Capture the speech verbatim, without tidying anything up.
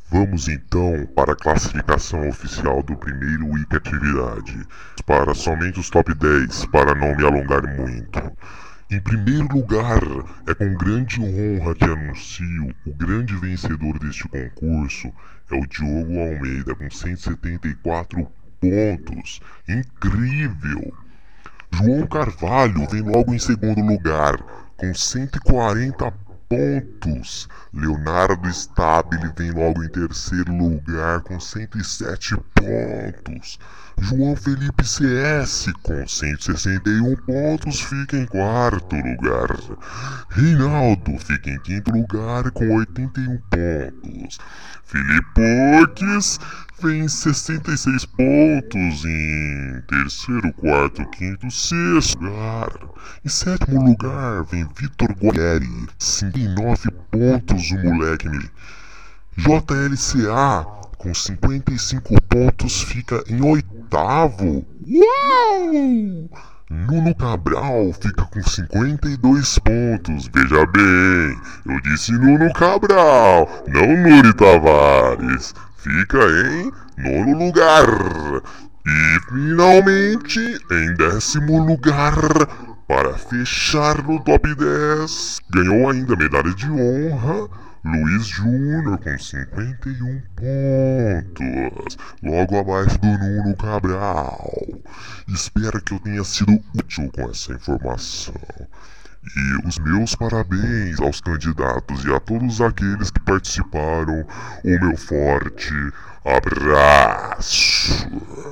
Vamos então para a classificação oficial do primeiro week atividade, para somente os top dez, para não me alongar muito. Em primeiro lugar, é com grande honra que anuncio o grande vencedor deste concurso, é o Diogo Almeida com cento e setenta e quatro pontos. Incrível! João Carvalho vem logo em segundo lugar, com cento e quarenta pontos. Leonardo Stabile vem logo em terceiro lugar, com cento e sete pontos. João Felipe C S, com cento e sessenta e um pontos, fica em quarto lugar. Reinaldo fica em quinto lugar, com oitenta e um pontos. Filipoques vem sessenta e seis pontos em terceiro, quarto, quinto, sexto lugar. Em sétimo lugar vem Vitor Guerri, cinquenta e nove pontos o moleque. J L C A com cinquenta e cinco pontos fica em oitavo. Uau! Nuno Cabral fica com cinquenta e dois pontos. Veja bem, eu disse Nuno Cabral, não Nuri Tavares. Fica em nono lugar. E finalmente, em décimo lugar, para fechar no top dez, ganhou ainda medalha de honra Luiz Júnior com cinquenta e um pontos, logo abaixo do Nuno Cabral. Espero que eu tenha sido útil com essa informação. E os meus parabéns aos candidatos e a todos aqueles que participaram. O meu forte abraço.